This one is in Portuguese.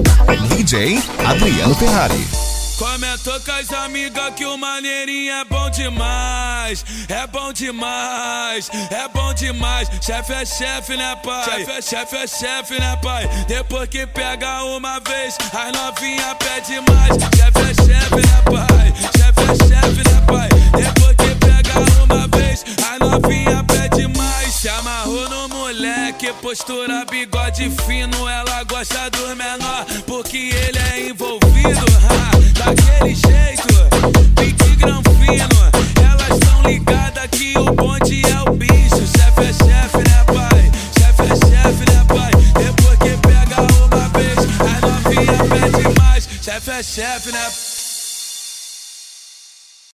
DJ Adriano Ferrari. Comentou com as amigas que o maneirinho é bom demais. É bom demais, é bom demais. Chefe é chefe, né, pai? Chefe é chefe, né, pai? Depois que pega uma vez, as novinha pede mais. Chefe é chefe, né, pai? Chefe é chefe, né, pai? Depois que pega uma vez, as novinha pede mais. Se amarrou no moleque, postura, bigode fino. Ela gosta do menor, porque ele é envolvido. Daquele jeito, pique granfino. Elas tão ligadas que o bonde é o bicho. Chefe é chefe, né, pai? Chefe é chefe, né, pai? Depois que pega uma vez, a novinha pede mais. Chefe é chefe, né, pai?